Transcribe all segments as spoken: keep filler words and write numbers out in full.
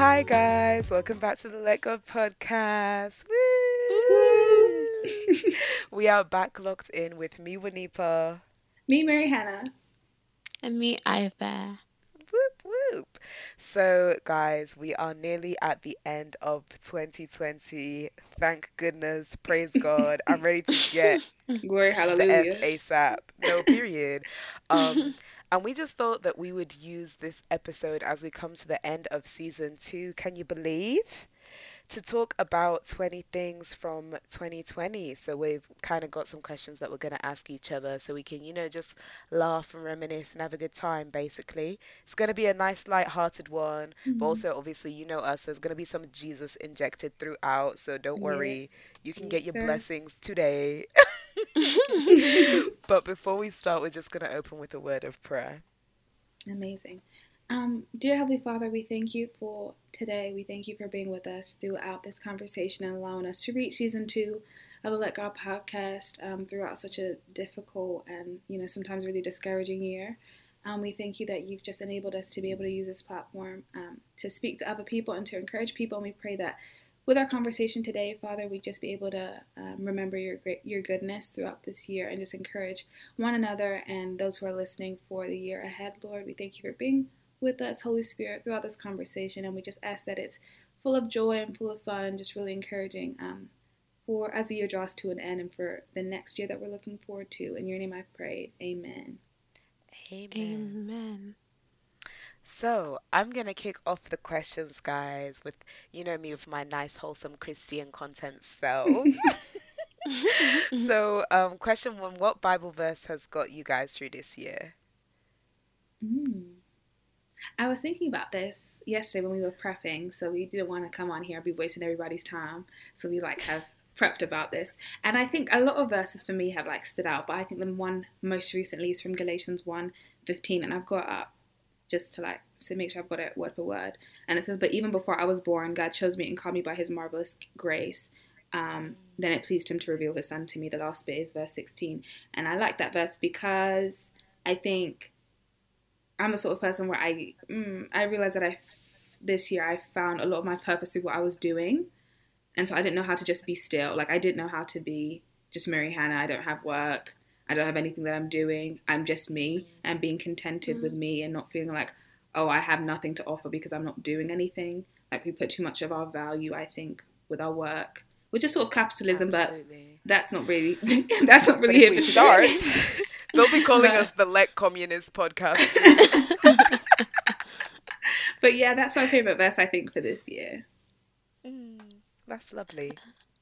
Hi guys, welcome back to the Let Go podcast. Woo! Woo! We are back locked in with me, Wanipa. Me, Mary Hannah. And me, Ivor. Whoop whoop. So, guys, we are nearly at the end of twenty twenty. Thank goodness, praise God. I'm ready to get Glory, the F hallelujah. ASAP. No, period. Um, and we just thought that we would use this episode as we come to the end of season two. Can you believe? To talk about twenty things from twenty twenty. So we've kind of got some questions that we're going to ask each other so we can, you know, just laugh and reminisce and have a good time, basically. It's going to be a nice, light-hearted one, but Mhm. also, obviously, you know us, there's going to be some Jesus injected throughout, so don't Yes. worry. You can Yes, get your sir. blessings today. But before we start, we're just going to open with a word of prayer. Amazing. Um, dear Heavenly Father, we thank you for today. We thank you for being with us throughout this conversation and allowing us to reach season two of the Let God podcast um, throughout such a difficult and, you know, sometimes really discouraging year. Um, we thank you that you've just enabled us to be able to use this platform um, to speak to other people and to encourage people. And we pray that with our conversation today, Father, we just be able to um, remember your great, your goodness throughout this year and just encourage one another and those who are listening for the year ahead, Lord. We thank you for being with us, Holy Spirit, throughout this conversation, and we just ask that it's full of joy and full of fun and just really encouraging um, for as the year draws to an end and for the next year that we're looking forward to. In your name I've prayed. Amen. Amen. Amen. So, I'm going to kick off the questions, guys, with, you know me, with my nice, wholesome Christian content self. So, um, question one, what Bible verse has got you guys through this year? Mm. I was thinking about this yesterday when we were prepping, so we didn't want to come on here and be wasting everybody's time. So we like have prepped about this. And I think a lot of verses for me have like stood out, but I think the one most recently is from Galatians one fifteen, and I've got up just to like to make sure I've got it word for word. And it says, "But even before I was born, God chose me and called me by his marvelous grace. Um, then it pleased him to reveal his son to me." The last bit is verse sixteen. And I like that verse because I think I'm the sort of person where I mm, I realized that I this year I found a lot of my purpose through what I was doing, and so I didn't know how to just be still. Like I didn't know how to be just Mary Hannah. I don't have work. I don't have anything that I'm doing. I'm just me, and being contented with me and not feeling like, oh, I have nothing to offer because I'm not doing anything. Like we put too much of our value, I think, with our work, which is sort of capitalism, Absolutely. but that's not really that's not But really if it we for start, today. they'll be calling But- us the Let Communist podcast soon. But yeah, that's my favorite verse I think for this year. Mm, that's lovely.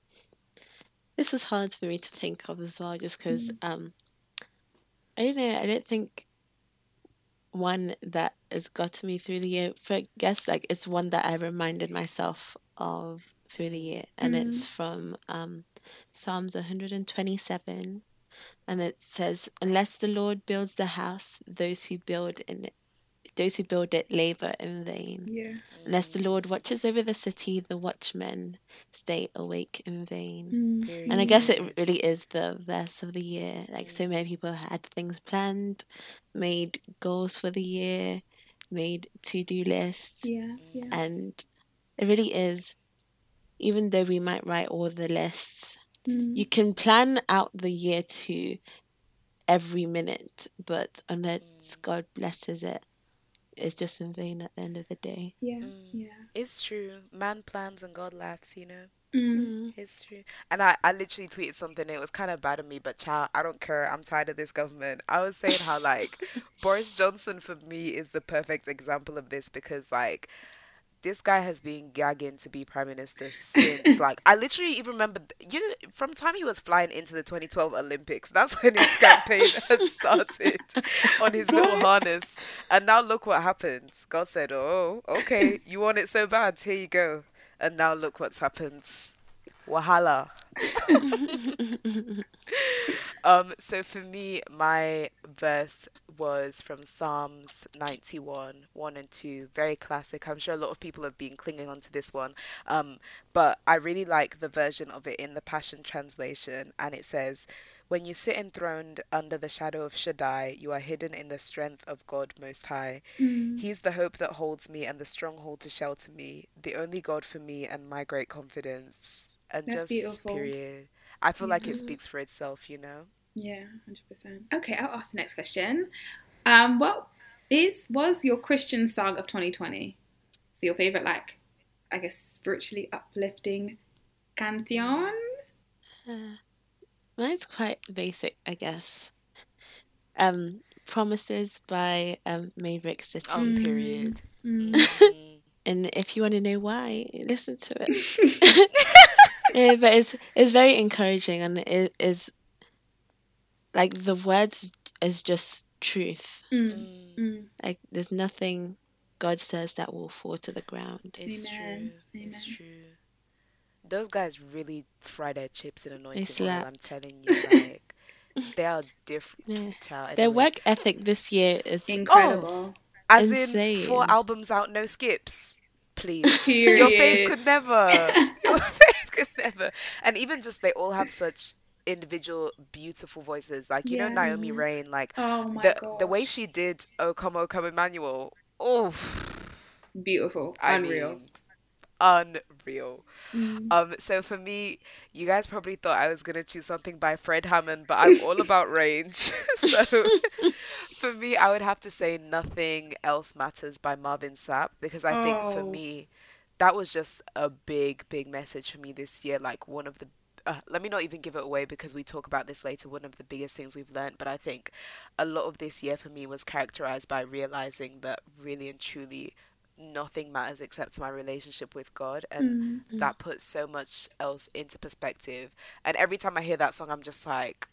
This is hard for me to think of as well, just because Mm. um, I don't know. I don't think one that has got me through the year. For I guess like it's one that I reminded myself of through the year, and Mm. it's from um, Psalms one hundred twenty-seven, and it says, "Unless the Lord builds the house, those who build in it, those who build it labor in vain. Yeah. Unless the Lord watches over the city, the watchmen stay awake in vain." Mm. And I guess Period. it really is the verse of the year. Like so many people had things planned, made goals for the year, made to-do lists, Yeah, yeah. and it really is. Even though we might write all the lists, Mm. you can plan out the year to every minute, but unless God blesses it, it's just in vain at the end of the day. Yeah, Mm. yeah. It's true. Man plans and God laughs, you know? Mm. Mm. It's true. And I, I literally tweeted something. It was kind of bad of me, but child, I don't care. I'm tired of this government. I was saying how, like, Boris Johnson for me is the perfect example of this because, like, this guy has been gagging to be prime minister since like I literally even remember you from time he was flying into the twenty twelve Olympics. That's when his campaign had started on his little What? harness. And now look what happened. God said, "Oh, okay, you want it so bad. Here you go." And now look what's happened. Wahala. Um, so for me, my verse was from Psalms ninety-one, one and two. Very classic. I'm sure a lot of people have been clinging on to this one. Um, but I really like the version of it in the Passion Translation. And it says, when you sit enthroned under the shadow of Shaddai, you are hidden in the strength of God Most High. Mm. He's the hope that holds me and the stronghold to shelter me, the only God for me and my great confidence. And That's just beautiful. period. I feel Yeah. like it speaks for itself, you know? Yeah, one hundred percent. Okay, I'll ask the next question. Um, what is was your Christian song of twenty twenty? So your favorite, like, I guess, spiritually uplifting canción? Uh, mine's quite basic, I guess. Um, Promises by um Maverick City. Um, Mm. period. Mm. Mhm. And if you want to know why, listen to it. Yeah, but it's it's very encouraging, and it is like the words is just truth. Mm. Mm, Mm. Like there's nothing God says that will fall to the ground. it's Amen. true. It's Amen. true. Those guys really fry their chips in They anointing oil, slap. I'm telling you. Like, they are different. Yeah. Child, Their anyways. work ethic this year is Incredible. As in, insane. four albums out, no skips. Please. Your faith Period. could never. Your faith could never. And even just, they all have such individual beautiful voices. Like, you know, Yeah. Naomi Rain, like, Oh my the gosh. the way she did O Come, O Come Emmanuel. Oh, Beautiful. I Unreal. mean, unreal. Mm. Um, so for me, you guys probably thought I was gonna choose something by Fred Hammond, but I'm all about range. So for me, I would have to say Nothing Else Matters by Marvin Sapp, because I think for Oh. me, that was just a big, big message for me this year. Like one of the, uh, let me not even give it away because we talk about this later. One of the biggest things we've learned, but I think a lot of this year for me was characterized by realizing that really and truly nothing matters except my relationship with God, and Mm. that puts so much else into perspective. And every time I hear that song, I'm just like,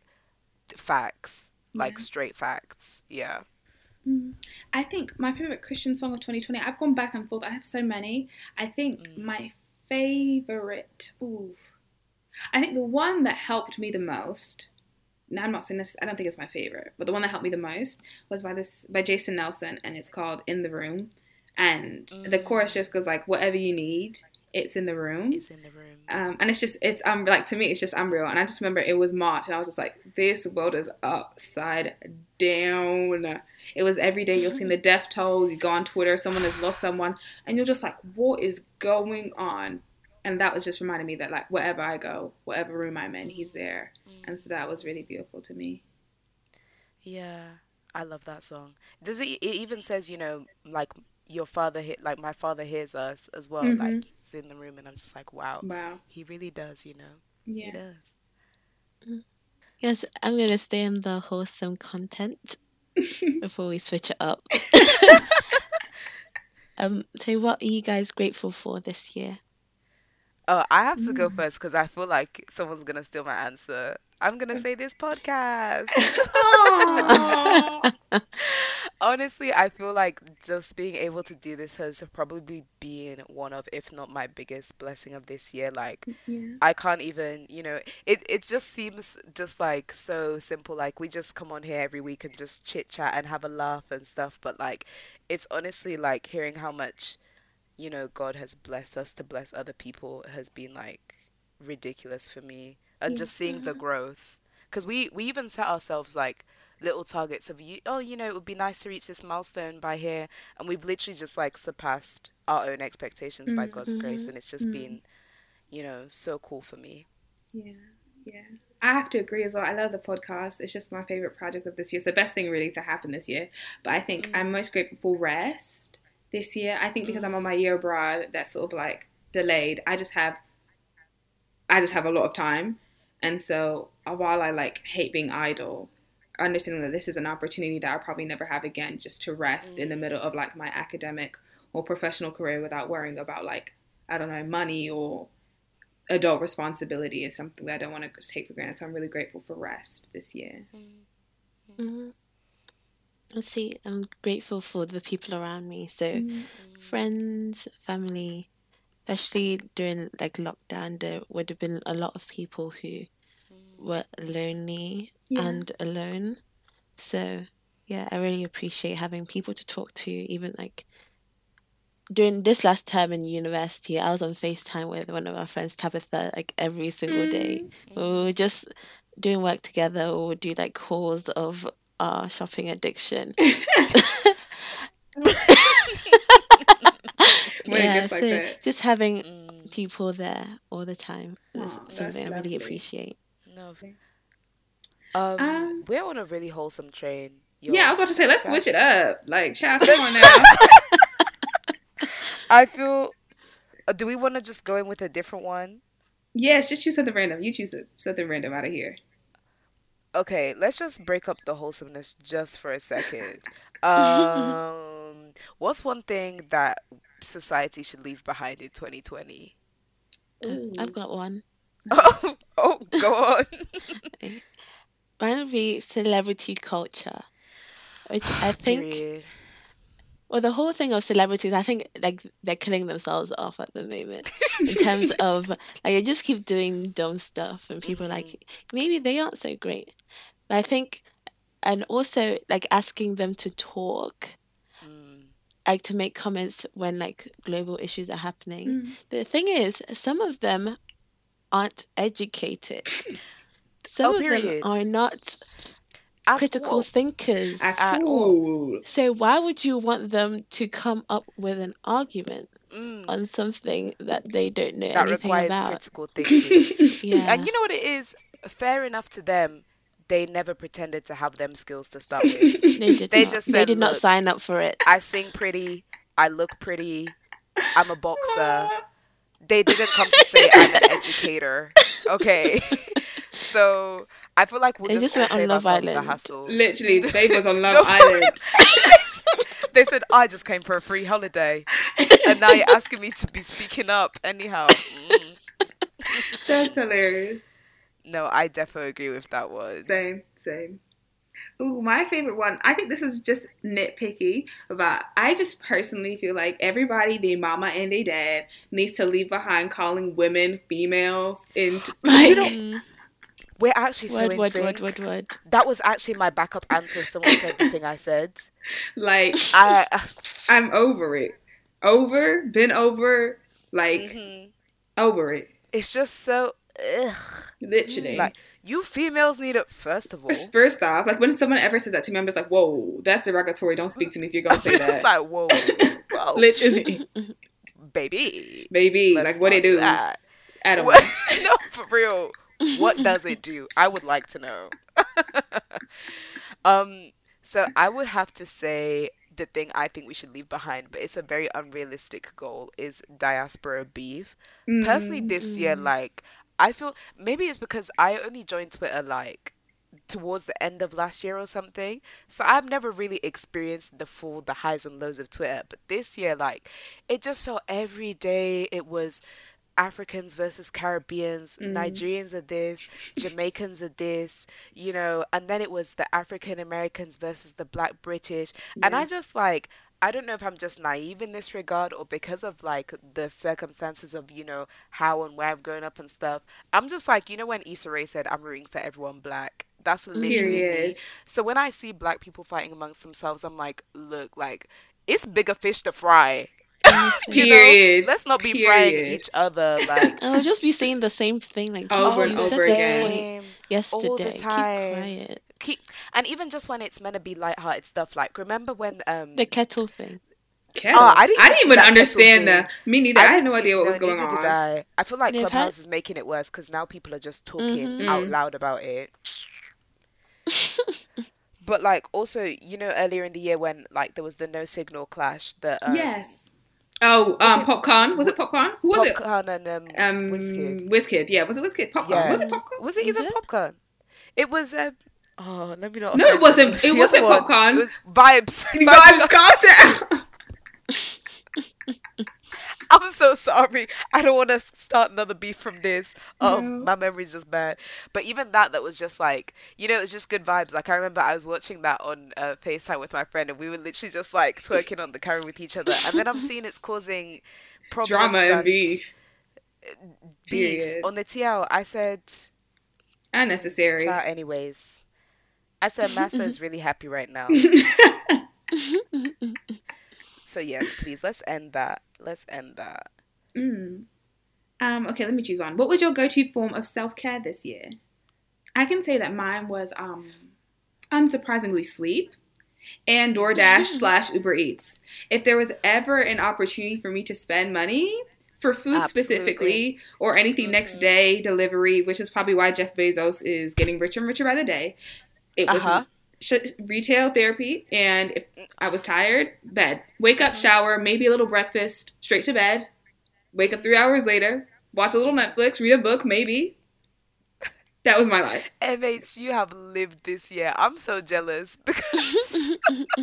facts, like Yeah. straight facts. Yeah. Mm. I think my favorite Christian song of twenty twenty, I've gone back and forth. I have so many. I think Mm. my favorite, ooh, I think the one that helped me the most. Now I'm not saying this. I don't think it's my favorite, but the one that helped me the most was by this by Jason Nelson, and it's called "In the Room." And the chorus Mm. just goes like, "Whatever you need, it's in the room." It's in the room. Um, and it's just, it's um like to me, it's just unreal. And I just remember it was March, and I was just like, this world is upside down. It was every day you'll see the death tolls. You go on Twitter, someone has lost someone, and you're just like, what is going on? And that was just reminding me that like wherever I go, whatever room I'm in, he's there. And so that was really beautiful to me. Yeah, I love that song. Does it? It even says, you know, like your father hit, like my father hears us as well. Mhm. Like he's in the room, and I'm just like, wow, Wow. he really does. You know, he Yeah. does. Yes, I'm gonna stay in the wholesome content before we switch it up. um, so what are you guys grateful for this year? Oh, I have to go Mm. first because I feel like someone's gonna steal my answer. I'm gonna say this podcast. Aw. Honestly, I feel like just being able to do this has probably been one of, if not my biggest blessing of this year. Like, Yeah. I can't even, you know, it, it just seems just like so simple. Like, we just come on here every week and just chit chat and have a laugh and stuff. But, like, it's honestly like hearing how much, you know, God has blessed us to bless other people has been like ridiculous for me. And Yeah. just seeing the growth. Because we, we even set ourselves like little targets of, you, oh, you know, it would be nice to reach this milestone by here. And we've literally just like surpassed our own expectations by God's grace. And it's just Mm. been, you know, so cool for me. Yeah, yeah. I have to agree as well. I love the podcast. It's just my favorite project of this year. It's the best thing really to happen this year. But I think Mm. I'm most grateful for rest this year. I think because I'm on my year abroad, that's sort of like delayed. I just have, I just have a lot of time, and so uh, while I like hate being idle, understanding that this is an opportunity that I'll probably never have again, just to rest in the middle of like my academic or professional career without worrying about like, I don't know, money or adult responsibility is something that I don't want to take for granted. So I'm really grateful for rest this year. Mm-hmm. Let's see, I'm grateful for the people around me. So, Mm. friends, family, especially during like lockdown, there would have been a lot of people who were lonely Yeah. and alone. So, yeah, I really appreciate having people to talk to, even like during this last term in university, I was on FaceTime with one of our friends, Tabitha, like every single day. Mm. We were just doing work together, or would do like calls of our shopping addiction. When it Yeah, gets like so that. just having Mm, people there all the time is Aw, that's something I really lovely. appreciate. no. Um, Um, we're on a really wholesome train. yeah, I Yo, was about to say, let's that switch it up. Like, child, come on now. I feel. uh, Do we want to just go in with a different one? Yes, just choose something random. You choose it- something random out of here. Okay, let's just break up the wholesomeness just for a second. Um, what's one thing that society should leave behind in twenty twenty? Uh, I've Ooh. got one. Oh, oh, go on. Mine would be celebrity culture, which I think, Period. well, the whole thing of celebrities, I think like they're killing themselves off at the moment in terms of like they just keep doing dumb stuff, and people are Hmm. like maybe they aren't so great. But I think, and also like asking them to talk, Mm. like to make comments when like global issues are happening. Mm. The thing is, some of them aren't educated. Some Oh, of them period. are not At critical all. thinkers. At At all. all. So why would you want them to come up with an argument Mm. on something that they don't know That anything requires about? critical thinking. Yeah, And you know what it is? Fair enough to them. They never pretended to have them skills to start with. they did They not. just They said, did not look, sign up for it. I sing pretty, I look pretty, I'm a boxer. They didn't come to say I'm an educator. Okay. So I feel like we'll They just just all went on save Love ourselves the Island. hassle. Literally, Babe was on Love No, for Island. They said, I just came for a free holiday. And now you're asking me to be speaking up anyhow. Mm. That's hilarious. No, I definitely agree with that one. Same, same. Ooh, my favorite one. I think this is just nitpicky, but I just personally feel like everybody, their mama and their dad, needs to leave behind calling women females. And like, You know, Mm, we're actually so word, in word, word, sync. word, word. That was actually my backup answer if someone said the thing I said. like I, I'm over it. Over, been over, like mhm. over it. It's just so, ugh. Literally. Like, you females need it, first of all. First, first off, like when someone ever says that to me, I'm just like, whoa, that's derogatory. Don't speak to me if you're gonna say I'm that. just like, whoa, whoa, Literally, baby. baby, Let's like what not they do. that. I don't What- know. No, for real. What does it do? I would like to know. um, so I would have to say the thing I think we should leave behind, but it's a very unrealistic goal, is diaspora beef. Personally, Mm. this year, Mm. like, I feel maybe it's because I only joined Twitter like towards the end of last year or something. So I've never really experienced the full the highs and lows of Twitter. But this year, like, it just felt every day it was Africans versus Caribbeans, Mm. Nigerians are this, Jamaicans are this, you know, and then it was the African Americans versus the Black British. And I Yeah. just like, I don't know if I'm just naive in this regard or because of like the circumstances of, you know, how and where I've grown up and stuff. I'm just like, you know, when Issa Rae said, I'm rooting for everyone black. That's literally me. Period. So when I see black people fighting amongst themselves, I'm like, look, like, it's bigger fish to fry. Honestly. You know, Period. let's not be frying Period. each other like And I'll just be saying the same thing. Like, dude, Over oh and you the said over this again. point same all the yesterday. Keep time. quiet. Keep and even just when it's meant to be light-hearted stuff. Like remember when um The kettle thing. Kettle. oh I didn't I even didn't see even that kettle understand thing. that. Me neither. I I had didn't no see idea what no, was going neither did on. I. I feel like They've had. Clubhouse is making it worse because now people are just talking Mm-hmm. out Mm. loud about it. But like also, you know, earlier in the year when like there was the no signal clash, the um Yes. Oh, was um, it Popcorn. Was it Popcorn? Who was it? Popcorn and um Um, Wizkid. Wizkid. Yeah, was it Wizkid? Popcorn. Yeah. Was it Mm. Popcorn? Was it Was even it? Popcorn? It was um oh let me not No, it offend wasn't. the It other wasn't one. It Popcorn. was Vibes. Vibes Cartel. I'm so sorry. I don't want to start another beef from this. Um, No. my memory's just bad. But even that, that was just like, you know, it was just good vibes. Like I remember I was watching that on uh, FaceTime with my friend, and we were literally just like twerking on the camera with each other. And then I'm seeing it's causing problems Drama and and beef. beef Period. on the T L. I said, Unnecessary. ciao, anyways. I said Massa is really happy right now. So yes, please, let's end that. Let's end that. Mm. Um, okay, let me choose one. What was your go-to form of self-care this year? I can say that mine was, um, unsurprisingly, sleep and DoorDash slash Uber Eats. If there was ever an opportunity for me to spend money for food Absolutely. specifically or anything next day delivery, which is probably why Jeff Bezos is getting richer and richer by the day, it was Uh-huh. sh- retail therapy. And if I was tired, bed. Wake up, shower, maybe a little breakfast, straight to bed. Wake up three hours later, watch a little Netflix, read a book, maybe. That was my life. M H, you have lived this year. I'm so jealous because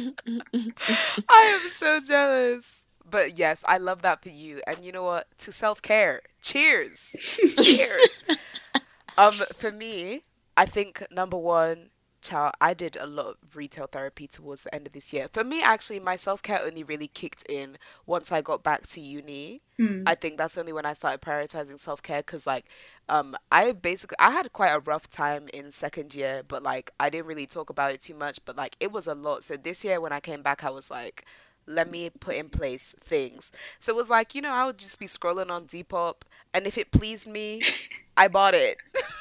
I am so jealous. But yes, I love that for you. And you know what? To self-care. Cheers. Cheers. Um, for me, I think number one, child, I did a lot of retail therapy towards the end of this year. For me, actually, my self-care only really kicked in once I got back to uni. Hmm. I think that's only when I started prioritizing self-care because like um I basically I had quite a rough time in second year, but like I didn't really talk about it too much, but like it was a lot. So this year when I came back, I was like, let me put in place things. So it was like, you know, I would just be scrolling on Depop, and if it pleased me, I bought it.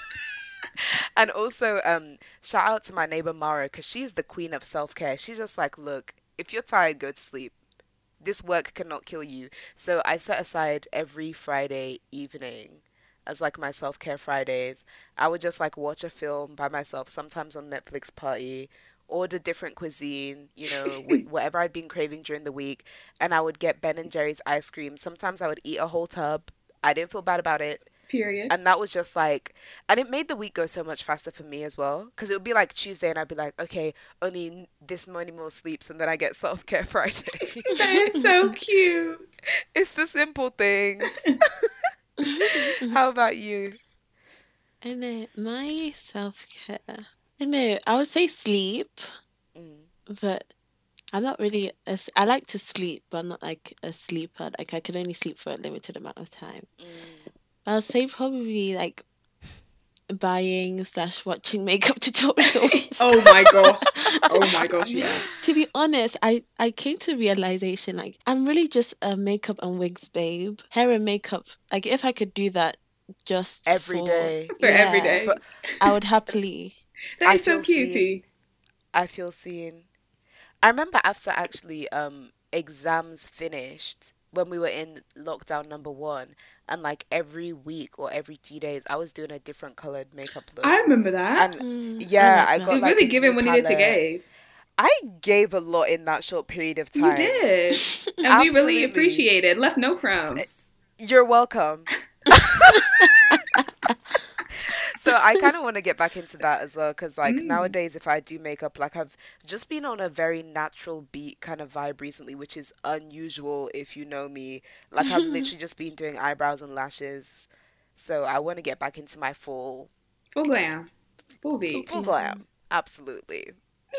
And also, um, shout out to my neighbor Mara because she's the queen of self care. She's just like, look, if you're tired, go to sleep. This work cannot kill you. So I set aside every Friday evening as like my self care Fridays. I would just like watch a film by myself, sometimes on Netflix Party, order different cuisine, you know, wh- whatever I'd been craving during the week, and I would get Ben and Jerry's ice cream. Sometimes I would eat a whole tub. I didn't feel bad about it. Period. And that was just like, and it made the week go so much faster for me as well. Because it would be like Tuesday and I'd be like, okay, only n- this many more sleeps and then I get self care Friday. That is so cute. It's the simple things. How about you? I know my self care. I know I would say sleep, Mm, but I'm not really. A, s- I like to sleep, but I'm not like a sleeper. Like I can only sleep for a limited amount of time. mm. I'll say probably like buying slash watching makeup tutorials. Oh my gosh. Oh my gosh, Be- yeah. to be honest, I I came to realization like I'm really just a makeup and wigs babe. Hair and makeup. Like if I could do that just Every for day. For every yeah, day. For, I would happily. That I is so feel seen. cutie. I feel seen. I remember after actually um exams finished when we were in lockdown number one, and like every week or every few days I was doing a different colored makeup look. I remember that. And Mm, I yeah, like I You got was that. like really a giving new when you needed to palette. give. I gave a lot in that short period of You time. did. And we really Absolutely. appreciated. Left no crumbs. You're welcome. So I kind of want to get back into that as well because like Mm. nowadays if I do makeup, like I've just been on a very natural beat kind of vibe recently, which is unusual if you know me. Like I've literally just been doing eyebrows and lashes. So I want to get back into my full Full glam. Full Full beat. full glam. glam. Absolutely.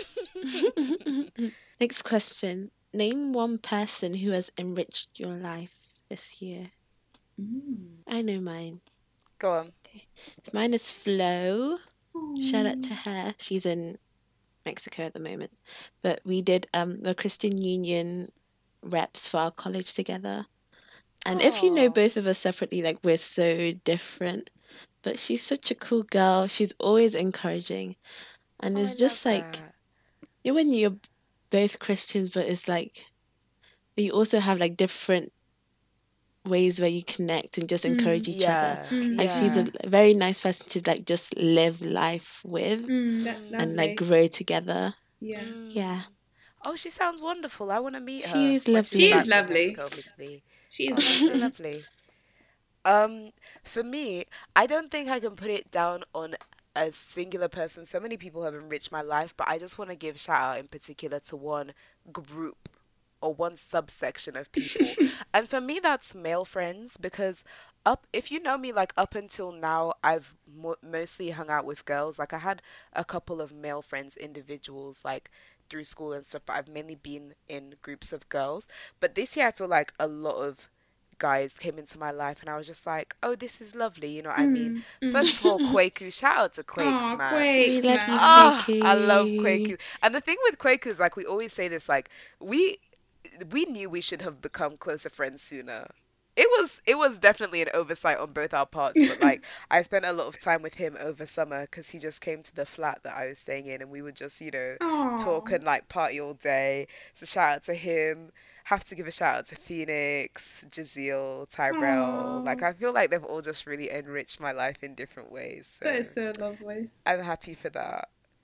Next question. Name one person who has enriched your life this year. Mm. I know mine. Go on. Mine is Flo. Shout out Aw. to her. She's in Mexico at the moment. But we did um the Christian Union reps for our college together. And if you know Oh, both of us separately, like we're so different. But she's such a cool girl. She's always encouraging. And oh, it's I love just like, that. you know, when you're both Christians, but it's like, but you also have like different ways where you connect and just encourage Mm. each other. Yeah, Mm. Like she's a yeah. very nice person to like just live life with Mm. That's Mm, and like lovely. grow together. Yeah. Yeah, mm. Oh, she sounds wonderful. I want to meet she her is when she's She is back lovely. from lovely. Mexico, obviously. She is Oh, that's so lovely. lovely. Um, for me, I don't think I can put it down on a singular person. So many people have enriched my life, but I just want to give shout out in particular to one group or one subsection of people. And for me, that's male friends because up, if you know me, like up until now, I've mo mostly hung out with girls. Like I had a couple of male friends, individuals, like through school and stuff, but I've mainly been in groups of girls. But this year, I feel like a lot of guys came into my life, and I was just like, oh, this is lovely. You know what I mean? Mm, mm. First of all, Kwaku. Shout out to Quakes, Aw, man. We Quakes, love man. you, Ah, Kwaku. I love Kwaku. And the thing with Kwaku is, like, we always say this, like, we we knew we should have become closer friends sooner. It was it was definitely an oversight on both our parts, but like I spent a lot of time with him over summer because he just came to the flat that I was staying in, and we would just, you know, talk Aw. and like party all day. So shout out to him. Have to give a shout out to Phoenix, Jazeel, Tyrell. Like, Aw. I feel like they've all just really enriched my life in different ways. That So is so lovely. I'm happy for that.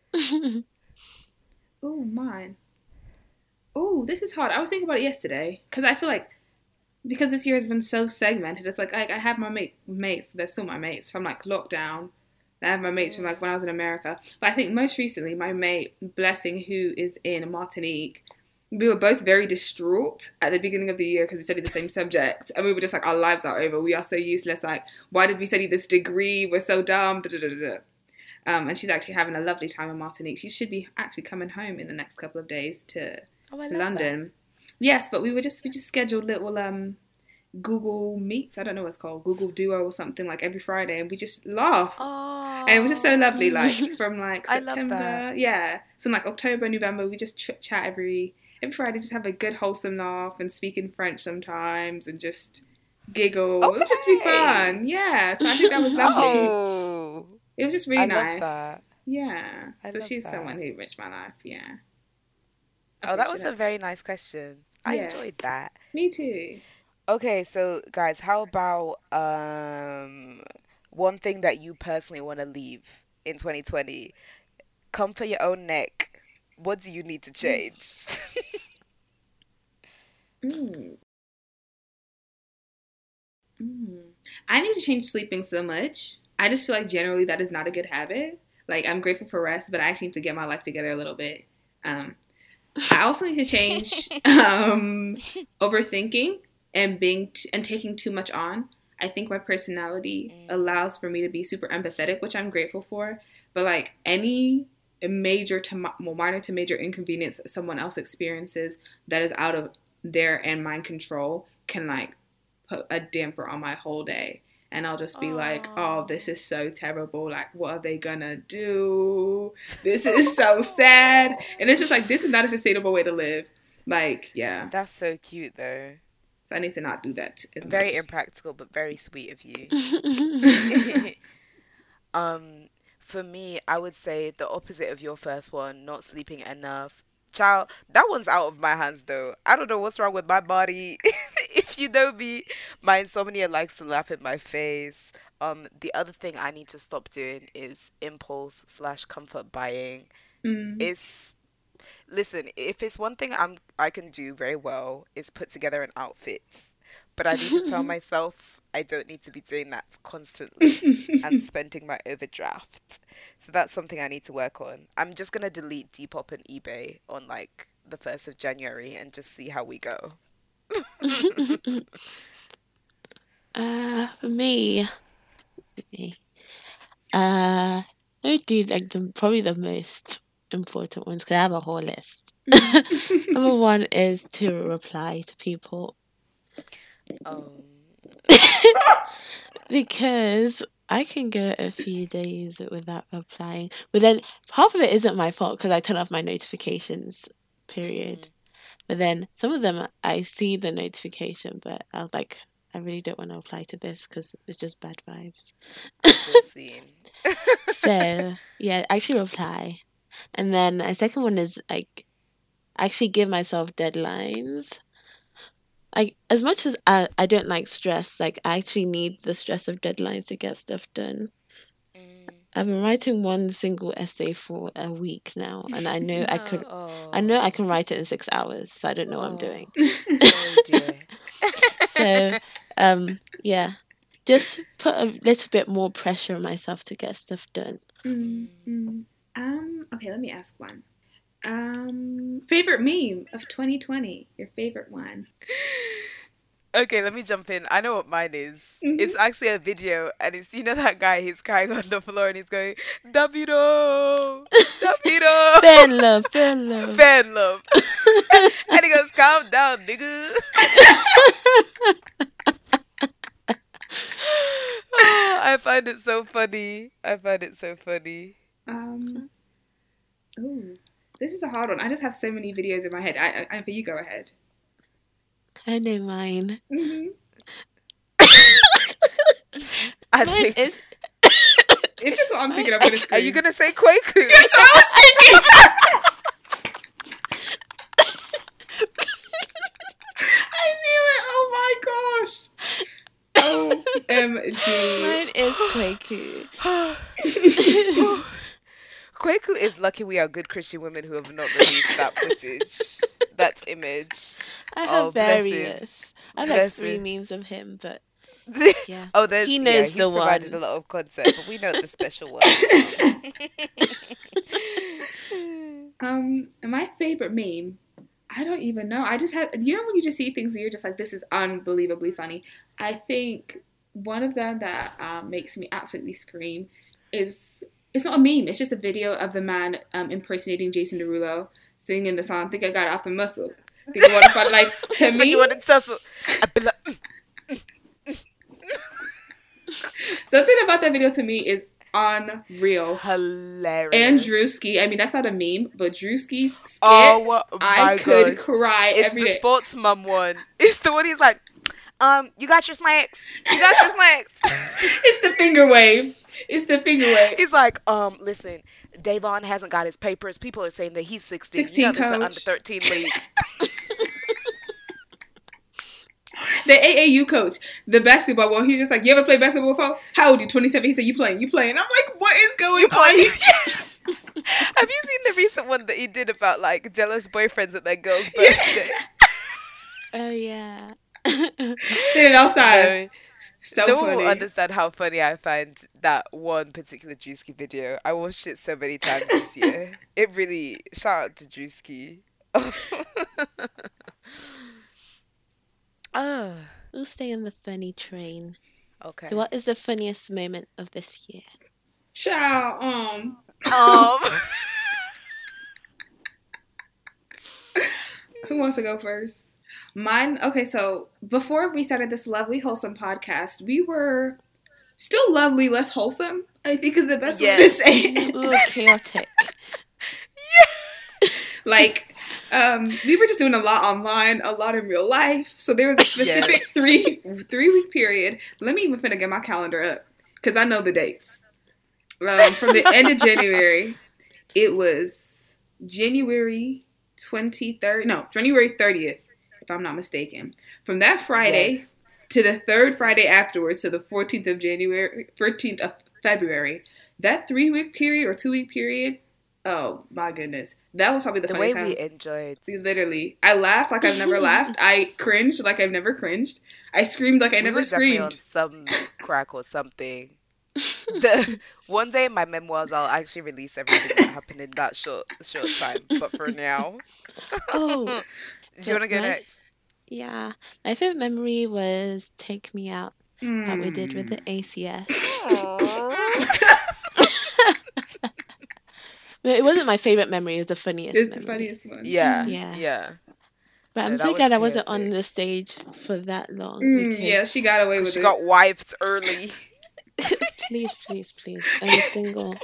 Oh, mine. Oh, this is hard. I was thinking about it yesterday because I feel like because this year has been so segmented, it's like I, I have my mate, mates, they're still my mates from like lockdown. I have my mates from like when I was in America. But I think most recently, my mate, Blessing, who is in Martinique, we were both very distraught at the beginning of the year because we studied the same subject. And we were just like, our lives are over. We are so useless. Like, why did we study this degree? We're so dumb. Da, da, da, da, da. Um, and she's actually having a lovely time in Martinique. She should be actually coming home in the next couple of days to, Oh, I to love London. Yes, but we were just we just scheduled little um Google Meets. I don't know what it's called, Google Duo or something, like every Friday, and we just laugh. that. Oh, And it was just so lovely, like from like I love September, that. yeah. So like October, November, we just ch- chat every every Friday, just have a good wholesome laugh and speak in French sometimes and just giggle. It would just be Okay. fun, yeah. So I think that was lovely. Oh, It was just really I nice. love that. Yeah. I so love she's that. someone who enriched my life. Yeah. Oh, that was a Appreciate very nice question. I Yeah. enjoyed that. it. Me too. Okay, so guys, how about um one thing that you personally want to leave in twenty twenty? Come for your own neck. What do you need to change? Mm. Mm. I need to change sleeping so much. I just feel like generally that is not a good habit. Like I'm grateful for rest, but I actually need to get my life together a little bit. Um, I also need to change um, overthinking and being t- and taking too much on. I think my personality Mm. allows for me to be super empathetic, which I'm grateful for. But like any major to mi- well, minor to major inconvenience that someone else experiences that is out of their and my control can like put a damper on my whole day. And I'll just be like, Aw. oh, this is so terrible. Like, what are they gonna do? This is so sad. And it's just like, this is not a sustainable way to live. Like, yeah. That's so cute though. So I need to not do that as Very much. impractical, but very sweet of you. Um, for me, I would say the opposite of your first one, not sleeping enough. Child, that one's out of my hands though. I don't know what's wrong with my body. If you know me, my insomnia likes to laugh in my face. Um, the other thing I need to stop doing is impulse slash comfort buying. Mm. It's listen, if it's one thing I'm I can do very well is put together an outfit. But I need to tell myself I don't need to be doing that constantly and spending my overdraft. So that's something I need to work on. I'm just gonna delete Depop and eBay on like the first of January and just see how we go. uh, for me, me, uh, I would do like the, probably the most important ones because I have a whole list. Number one is to reply to people Um, because I can go a few days without replying. But then half of it isn't my fault because I turn off my notifications, period. mm, But then some of them I see the notification, but I was like, I really don't want to reply to this because it's just bad vibes. I feel seen. So yeah, actually reply. And then a second one is like actually give myself deadlines. Like as much as I, I don't like stress, like I actually need the stress of deadlines to get stuff done. Mm. I've been writing one single essay for a week now, and I know I could I Oh, know I can write it in six hours, so I don't know what I'm oh, doing. oh dear. So um yeah, just put a little bit more pressure on myself to get stuff done. Mm, mm. Um. Okay, let me ask one. Um. Favorite meme of twenty twenty. Your favorite one. Okay, let me jump in. I know what mine is. Mhm. It's actually a video, and it's you know that guy. He's crying on the floor, and he's going, "Davido, Davido." Fair love, fair love. Fan love. And he goes, calm down, nigga. Oh, I find it so funny. I find it so funny. Um. Ooh, this is a hard one. I just have so many videos in my head. I, I, I you go ahead. I know mine. Mm-hmm. I Mine think. is If it's what I'm thinking, I'm gonna scream. Are you gonna say Kwaku? That's what I was thinking. I knew it. Oh my gosh. O M G. mine is Kwaku. Kwaku is lucky we are good Christian women who have not released that footage, that image. I have Oh, bless him. various. I have like Bless three him. memes of him, but yeah. Oh, there's He yeah, knows he's the provided one. a lot of content, but we know the special one. Um, my favorite meme. I don't even know. I just have, you know, when you just see things and you're just like, this is unbelievably funny. I think one of them that um, makes me absolutely scream is, it's not a meme, it's just a video of the man um, impersonating Jason Derulo singing the song, Think I Got It Off the Muscle. Think I want to find, like, to But me, you want to tussle. I be like, mm. something about that video to me is unreal. Hilarious. And Drewski, I mean, that's not a meme, but Drewski's skits, Oh I my could gosh. cry It's every the day. sports mum one. It's the one he's like, um, you got your snacks. You got your snacks. It's the finger wave. It's the finger wave. He's like, um, listen, Davon hasn't got his papers. People are saying that he's sixteen. sixteen You know, this is an coach. under thirteen league. The A A U coach, the basketball one, he's just like, you ever played basketball before? How old are you? twenty-seven. He said, you playing, you playing. I'm like, what is going You on? playing? Have you seen the recent one that he did about like jealous boyfriends at their girl's birthday? Oh yeah. Standing outside. So no one will funny. understand how funny I find that one particular Drewski video. I watched it so many times this year. It really, shout out to Drewski. Oh, We'll stay on the funny train. okay. So what is the funniest moment of this year? Ciao. Um. Um, Who wants to go first? Mine. Okay, so before we started this lovely, wholesome podcast, we were still lovely, less wholesome, I think is the best way to Yes. say it. A little chaotic. Like, um, we were just doing a lot online, a lot in real life. So there was a specific Yes. three three week period. Let me even finna get my calendar up because I know the dates. Um, from the end of January, it was January twenty-third. No, January thirtieth, if I'm not mistaken. From that Friday Yes. to the third Friday afterwards, to the fourteenth of January, fourteenth of February. That three week period or two week period. Oh my goodness, that was probably the, the way funniest time. we enjoyed. Literally, I laughed like I've never laughed. I cringed like I've never cringed. I screamed like I We never were definitely on screamed. some crack or something. The, one day in my memoirs, I'll actually release everything that happened in that short short time. But for now, Oh, do you want to go my- next? yeah. My favorite memory was Take Me Out that we did with the A C S. But it wasn't my favorite memory, it was the funniest It's the memory. funniest one. Yeah, Yeah. yeah. But Yeah, I'm that so was glad I wasn't on chaotic. the stage for that long. Mm, because yeah, she got away with She it. got wifed early. Please, please, please. I'm single.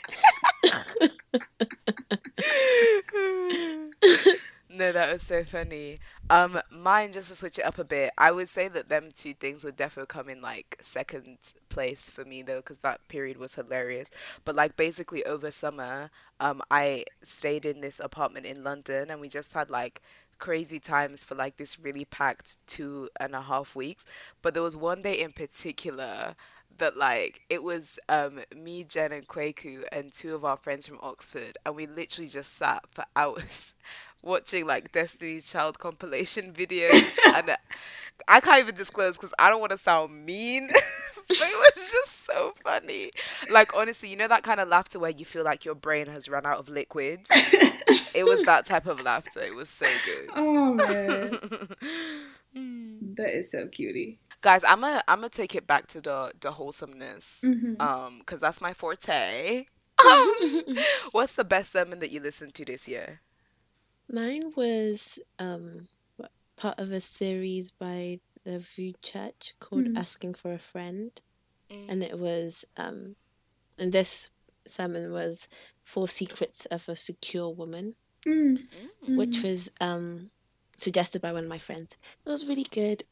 No, that was so funny. Um, mine, just to switch it up a bit, I would say that them two things would definitely come in like second place for me though, because that period was hilarious. But like basically over summer, um, I stayed in this apartment in London, and we just had like crazy times for like this really packed two and a half weeks. But there was one day in particular that like it was um me, Jen, and Kwaku and two of our friends from Oxford, and we literally just sat for hours watching like Destiny's Child compilation videos, and uh, I can't even disclose because I don't want to sound mean, but it was just so funny. Like honestly, you know that kind of laughter where you feel like your brain has run out of liquids. It was that type of laughter. It was so good. Oh man, that is so cutie. Guys, I'm gonna I'm gonna take it back to the the wholesomeness, Mhm. um, because that's my forte. Um, what's the best sermon that you listened to this year? Mine was um what- part of a series by the Vue Church called Mhm. Asking for a Friend. Mm. and it was um, and this sermon was Four Secrets of a Secure Woman, Mm. Mm. which Mm. was um suggested by one of my friends. It was really good,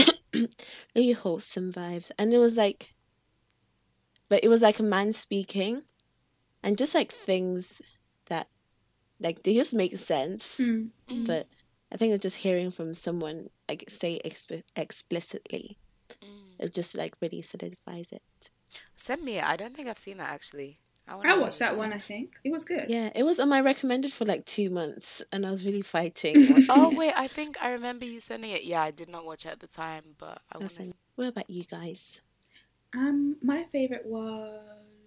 really wholesome vibes, and it was like, but it was like a man speaking, and just like things that like they just make sense, Mm. Mm. Mm. but I think it's just hearing from someone like say exp- explicitly, Mm. it just like really solidifies it. Send me it. I don't think I've seen that actually. I want I to watched that listen. one. I think it was good. Yeah, it was on my recommended for like two months, and I was really fighting watching Oh it. wait, I think I remember you sending it. Yeah, I did not watch it at the time, but I want to. Nothing. What about you guys? Um, my favorite was.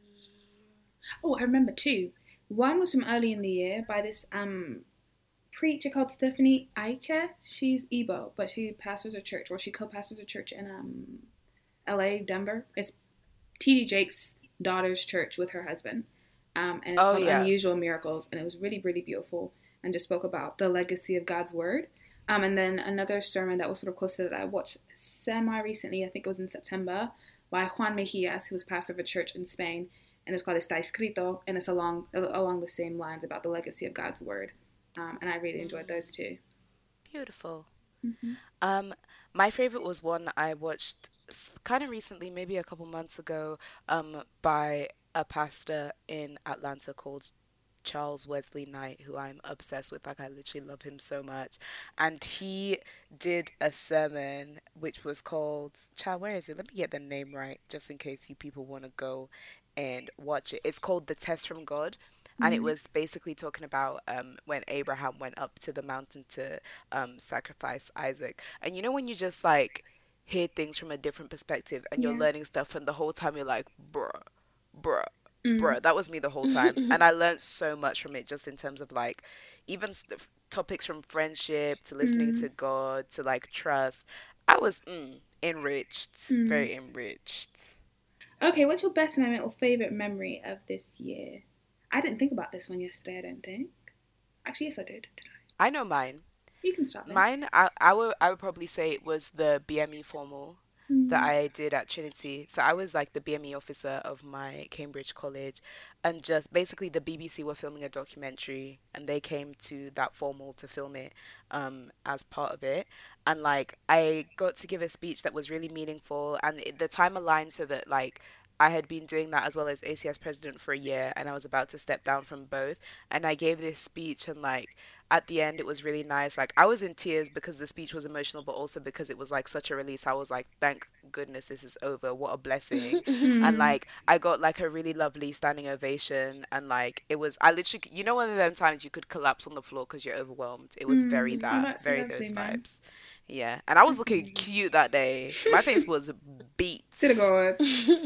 Oh, I remember two. One was from early in the year by this um preacher called Stephanie Ike. She's Igbo, but she pastors a church, or she co-pastors a church in um L A, Denver. It's T D Jakes' daughter's church with her husband, um, and it's Oh called yeah. Unusual Miracles, and it was really, really beautiful, and just spoke about the legacy of God's word. Um, and then another sermon that was sort of close to that I watched semi recently, I think it was in September, by Juan Mejias, who was pastor of a church in Spain, and it's called Está Escrito, and it's along along the same lines about the legacy of God's word. Um, and I really enjoyed Mm. those two. Beautiful. Mm-hmm. Um, my favorite was one that I watched kind of recently, maybe a couple months ago, um, by a pastor in Atlanta called Charles Wesley Knight, who I'm obsessed with. Like, I literally love him so much. And he did a sermon which was called, Child, where is it? Let me get the name right, just in case you people want to go and watch it. It's called The Test from God. And it Mm-hmm. was basically talking about um, when Abraham went up to the mountain to um, sacrifice Isaac. And you know, when you just like hear things from a different perspective and you're Yeah. learning stuff, and the whole time you're like, bruh, bruh, Mm. bruh. That was me the whole time. And I learned so much from it, just in terms of like even st- topics from friendship to listening Mm. to God to like trust. I was mm, enriched, Mm. very enriched. Okay, what's your best moment or favorite memory of this year? I didn't think about this one yesterday, I don't think. Actually, yes, I did. Did I? I know mine. You can start then. Mine, I, I would I would probably say it was the B M E formal that Mm. I did at Trinity. So I was like the B M E officer of my Cambridge college, and just basically the B B C were filming a documentary, and they came to that formal to film it um, as part of it. And like I got to give a speech that was really meaningful, and it, the time aligned so that like. I had been doing that as well as A C S president for a year, and I was about to step down from both. And I gave this speech, and like at the end it was really nice. Like I was in tears because the speech was emotional, but also because it was like such a release. I was like, thank goodness this is over, what a blessing. And Mm. like I got like a really lovely standing ovation, and like it was, I literally, you know, one of them times you could collapse on the floor because you're overwhelmed. It was very Mm. Oh, that, that's very lovely, those man. vibes. Yeah, and I was That's looking amazing. cute that day. My face was To the beats. gods.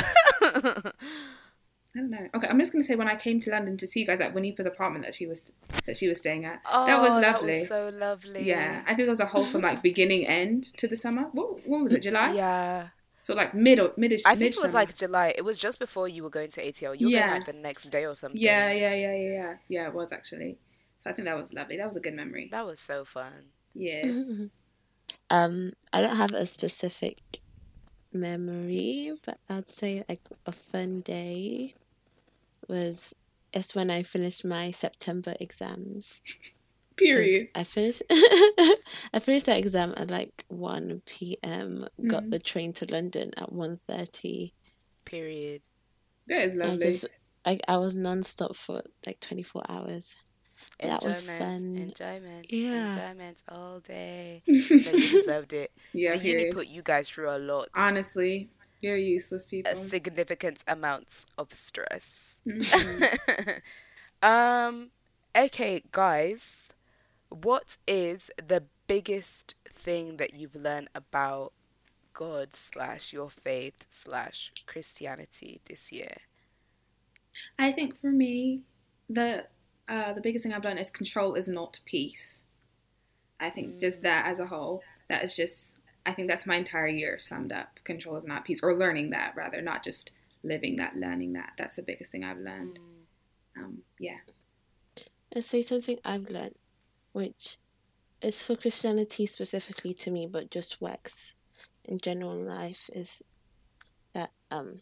I don't know. Okay, I'm just gonna say when I came to London to see you guys at Winipa's apartment that she was that she was staying at. That was Oh, that was lovely. so Yeah, lovely. I think it was a wholesome like beginning end to the summer. What when was it? July? Yeah. So like mid or midish I think mid it was summer. like July. It was just before you were going to A T L. You were going Yeah. like the next day or Yeah, something. yeah, yeah, yeah, yeah. Yeah, it was actually. So I think that was lovely. That was a good memory. That was so fun. Yes. um, I don't have a specific memory, but I'd say like a fun day was it's when I finished my September exams. Because Period. I finished I finished that exam at like one p m, got Mm. the train to London at one thirty. Period. That is I lovely. just I, I was non-stop for like twenty-four hours. That was Enjoyment, fun. enjoyment, Yeah. enjoyment all day. No, you deserved it. Yeah, The uni period. put you guys through a lot. Honestly, very useless A people. significant amounts of stress. Hmm. um, okay, guys, what is the biggest thing that you've learned about God slash your faith slash Christianity this year? I think for me, the uh, the biggest thing I've done is control is not peace. I think just Mm, that as a whole, that is just. I think that's my entire year summed up. Control is not peace, or learning that rather, not just living that, learning that. That's the biggest thing I've learned. mm, Um, yeah. I'd say something I've learned, which is for Christianity specifically to me, but just works in general in life, is that um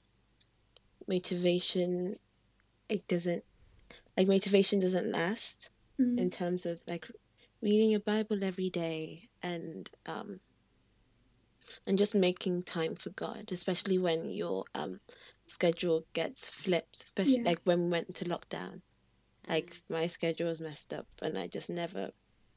motivation it doesn't like motivation doesn't last in Mm. terms of like reading your Bible every day and um and just making time for God, especially when your um schedule gets flipped, especially Yeah. like when we went into lockdown. Like Mm. my schedule was messed up and I just never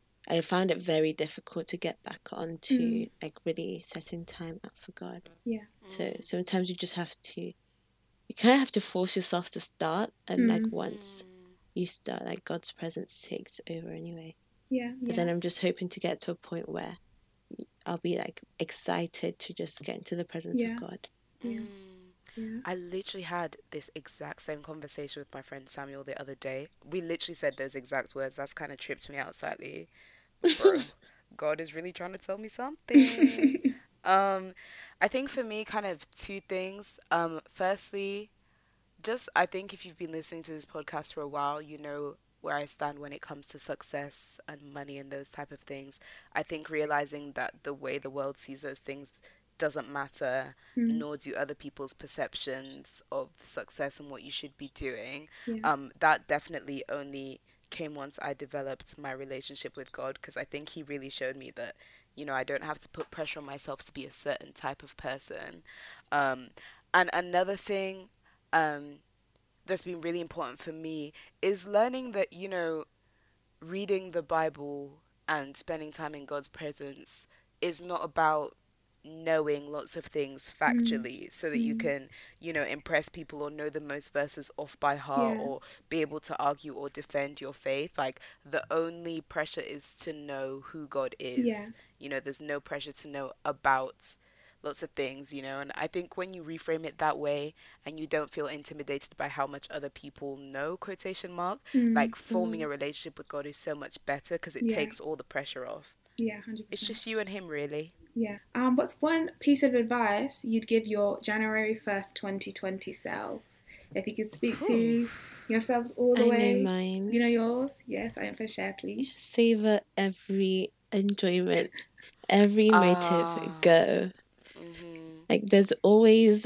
I found it very difficult to get back onto Mm. like really setting time up for God. Yeah. So Mm. sometimes you just have to you kind of have to force yourself to start and like Mm. once you start like God's presence takes over anyway. Yeah. But Yeah. then I'm just hoping to get to a point where I'll be like excited to just get into the presence of Yeah. God. Yeah. Mm. Yeah. I literally had this exact same conversation with my friend Samuel the other day. We literally said those exact words. That's kind of tripped me out slightly. But bro, God is really trying to tell me something. Um, I think for me, kind of two things. Um, firstly, just I think if you've been listening to this podcast for a while, you know where I stand when it comes to success and money and those type of things. I think realizing that the way the world sees those things doesn't matter, Mm. nor do other people's perceptions of success and what you should be doing. Yeah. Um, that definitely only came once I developed my relationship with God, because I think He really showed me that, you know, I don't have to put pressure on myself to be a certain type of person. Um, and another thing, um, that's been really important for me is learning that, you know, reading the Bible and spending time in God's presence is not about knowing lots of things Mm. factually so that you Mm. can, you know, impress people or know the most verses off by heart Yeah. or be able to argue or defend your faith. Like, the only pressure is to know who God Yeah. is. You know, there's no pressure to know about lots of things, you know, and I think when you reframe it that way and you don't feel intimidated by how much other people know, quotation mark, Mm. like forming a relationship with God is so much better because it Yeah. takes all the pressure off. Yeah. Hundred It's percent. just you and him, really. Yeah. Um. What's one piece of advice you'd give your January first, twenty twenty self? If you could speak Whew. to yourselves all the I know way. mine. You know yours. Yes, I am for share, please. Savor every enjoyment, every motive Ah. go. Mhm. Like there's always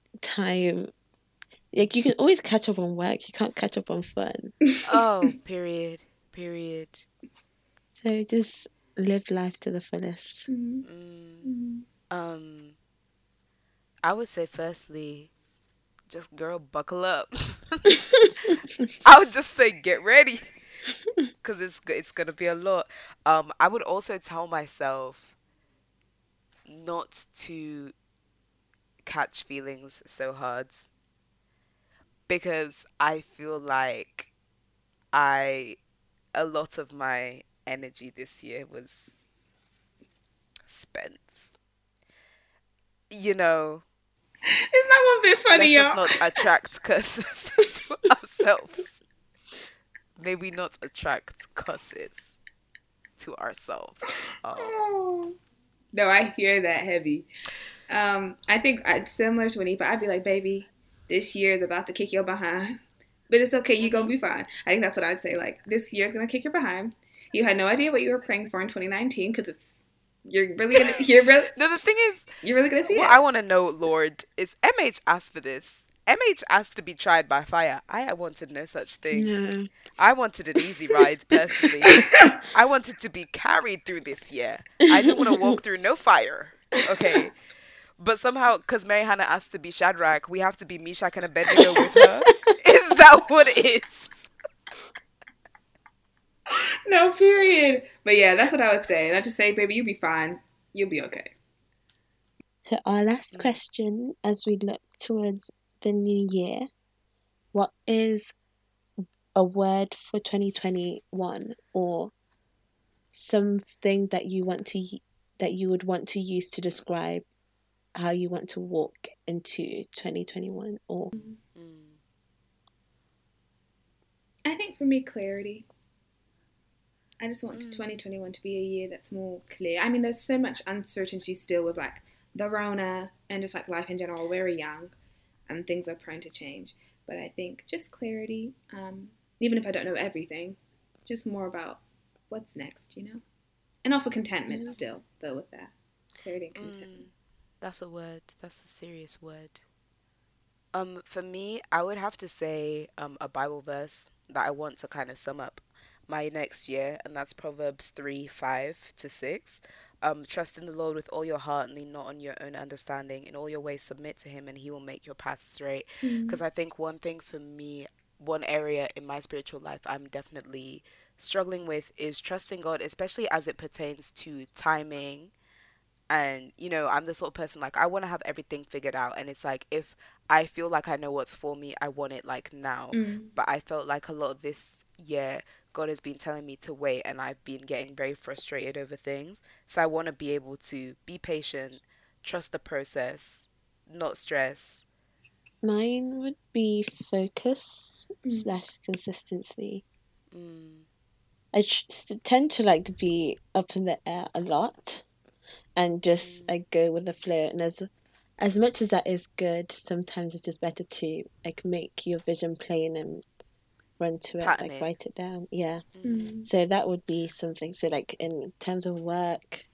time. Like you can always catch up on work. You can't catch up on fun. Oh, period. Period. So just live life to the fullest. Mm. Mm. Mm. Um, I would say firstly, just girl, buckle up. I would just say get ready, because it's g- it's gonna be a lot. Um, I would also tell myself not to catch feelings so hard, because I feel like I a lot of my energy this year was spent. You know, Is that one bit funny, let us y'all? not attract curses to ourselves. May we not attract curses to ourselves. Um, Oh. No, I hear that heavy. Um, I think I'd similar to Anifa. I'd be like, baby, this year is about to kick your behind, but it's okay. You're gonna mhm. be fine. I think that's what I'd say. Like, this year is gonna kick your behind. You had no idea what you were praying for in twenty nineteen because it's you're really gonna you're really No, the thing is, you're really gonna see what it. I want to know, Lord, is M H asked for this. M H asked to be tried by fire. I wanted no such thing. No. I wanted an easy ride, personally. I wanted to be carried through this year. I didn't want to walk through no fire. Okay. But somehow, because Mary Hannah asked to be Shadrach, we have to be Meshach and Abednego with her. Is that what it is? No, period. But yeah, that's what I would say. And I just say, baby, you'll be fine. You'll be okay. So our last Mm. question as we look towards the new year, what is a word for twenty twenty-one or something that you want to y- that you would want to use to describe how you want to walk into twenty twenty-one or Mm. I think for me, clarity. I just want Mm. twenty twenty-one to be a year that's more clear. I mean, there's so much uncertainty still with like the Rona and just like life in general. We're young and things are prone to change. But I think just clarity, um, even if I don't know everything, just more about what's next, you know? And also contentment Yeah. still, though, with that. Clarity and contentment. Mm. That's a word. That's a serious word. Um, for me, I would have to say um a Bible verse that I want to kind of sum up my next year, and that's Proverbs three, five to six. Um, trust in the Lord with all your heart and lean not on your own understanding. In all your ways submit to him and he will make your path straight. Mm. Because I think one thing for me, one area in my spiritual life I'm definitely struggling with is trusting God, especially as it pertains to timing. And you know, I'm the sort of person, like, I want to have everything figured out, and it's like, if I feel like I know what's for me, I want it like now. Mm. But I felt like a lot of this year God has been telling me to wait, and I've been getting very frustrated over things. So I want to be able to be patient, trust the process, not stress. Mine would be focus Mm. slash consistency. Mm, I tr- tend to like be up in the air a lot and just mm, like go with the flow. And as as much as that is good, sometimes it's just better to like make your vision plain and run to it, pattern like it. write it down. Yeah. Mm, Mm. So that would be something. So like in terms of work,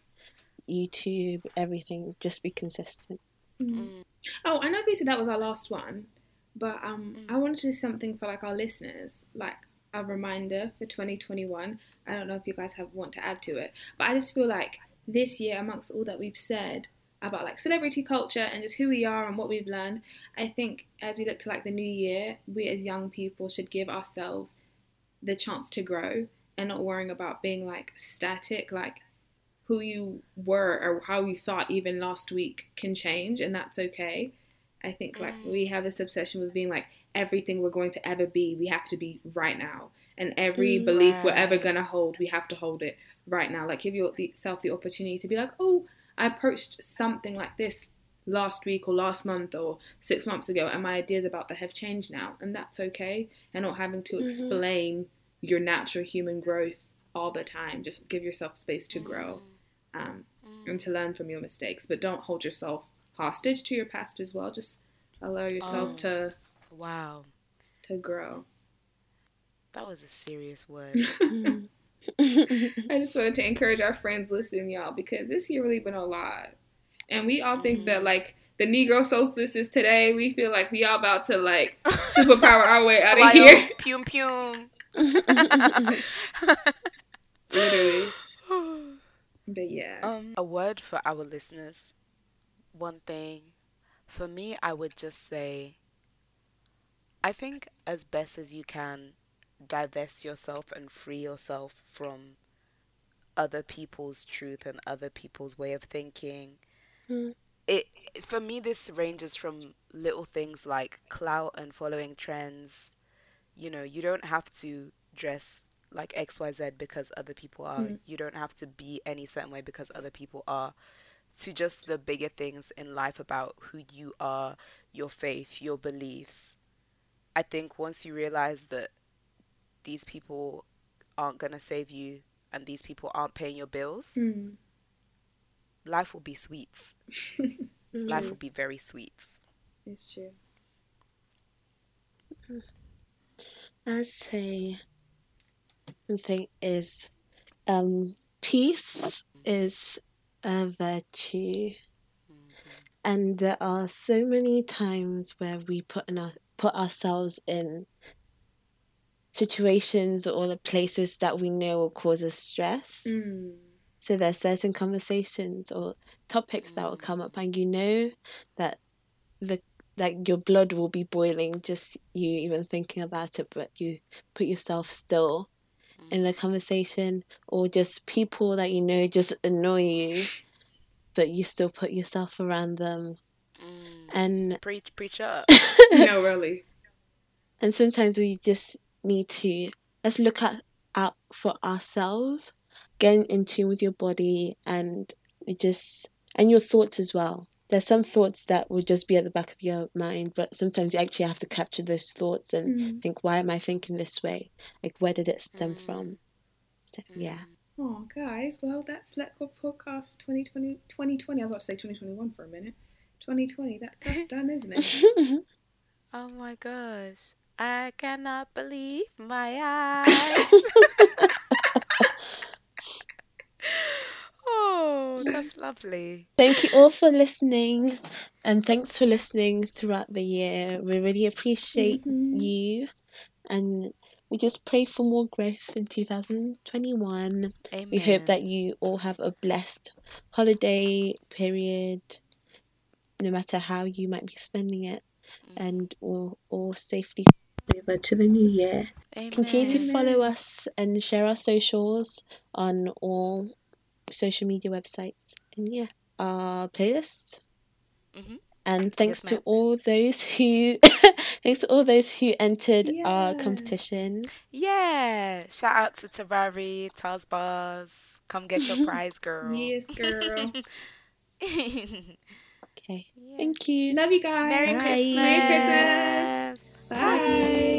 YouTube, everything, just be consistent. Mm. mm, Oh, I know obviously that was our last one, but um, mm, I wanted to do something for like our listeners, like a reminder for twenty twenty-one. I don't know if you guys have want to add to it, but I just feel like this year, amongst all that we've said about like celebrity culture and just who we are and what we've learned, I think as we look to like the new year, we as young people should give ourselves the chance to grow and not worrying about being like static, like who you were or how you thought even last week can change, and that's okay. I think like we mm, have this obsession with being like everything we're going to ever be, we have to be right now. And every Mm. belief we're ever right. going to hold, we have to hold it right now. Like give yourself the opportunity to be like, oh, I approached something like this last week or last month or six months ago, and my ideas about that have changed now. And that's okay. And not having to Mm-hmm. explain your natural human growth all the time. Just give yourself space to grow. Mm, Um, and mm. to learn from your mistakes, but don't hold yourself hostage to your past as well. Just allow yourself Oh, to wow. to grow. That was a serious word. Mm. I just wanted to encourage our friends listening, y'all, because this year really been a lot, and we all think that Mm. like the Negro solstice is today. We feel like we all about to like superpower our way out of Fly here. off, pum pum. Literally. But yeah. Um, a word for our listeners. One thing. For me, I would just say, I think as best as you can, divest yourself and free yourself from other people's truth and other people's way of thinking. Mm. It for me, this ranges from little things like clout and following trends. You know, you don't have to dress like X Y Z because other people are. Mm. You don't have to be any certain way because other people are. To just the bigger things in life about who you are, your faith, your beliefs. I think once you realize that these people aren't going to save you and these people aren't paying your bills, Mm. life will be sweet. It's Life true. will be very sweet. It's true. I'd say something is um peace is a virtue, Mm-hmm. and there are so many times where we put in our, put ourselves in situations or the places that we know will cause us stress. Mm. So there's certain conversations or topics that will come up, and you know that the like your blood will be boiling just you even thinking about it, but you put yourself still in the conversation, or just people that you know just annoy you, but you still put yourself around them. Mm. And Preach, preach up. No, really. and sometimes we just need to let's look at out for ourselves, getting in tune with your body and it just and your thoughts as well. There's some thoughts that will just be at the back of your mind, but sometimes you actually have to capture those thoughts and Mm. think, why am I thinking this way? Like, where did it stem Mm. from? So, yeah. Oh, guys, well, that's Let Go Podcast twenty twenty, twenty twenty. I was about to say twenty twenty-one for a minute. twenty twenty, that's us done, isn't it? Oh my gosh. I cannot believe my eyes. Oh, that's lovely. Lovely. Thank you all for listening, and thanks for listening throughout the year. We really appreciate Mhm. you, and we just pray for more growth in two thousand twenty-one. We hope that Amen. you all have a blessed holiday period, no matter how you might be spending it, and all, all safely over to the new year. Continue to Amen. follow Amen. us and share our socials on all social media websites, and yeah, our playlists. Mm-hmm. And thanks Yes, to ma'am. all those who thanks to all those who entered our Yeah. competition. Yeah. Shout out to Tabari, Taz Bars. Come get your prize, girl. Yes, girl. Okay. Yeah. Thank you. Love you Merry guys. Bye. Merry Christmas. Christmas. Bye. Bye.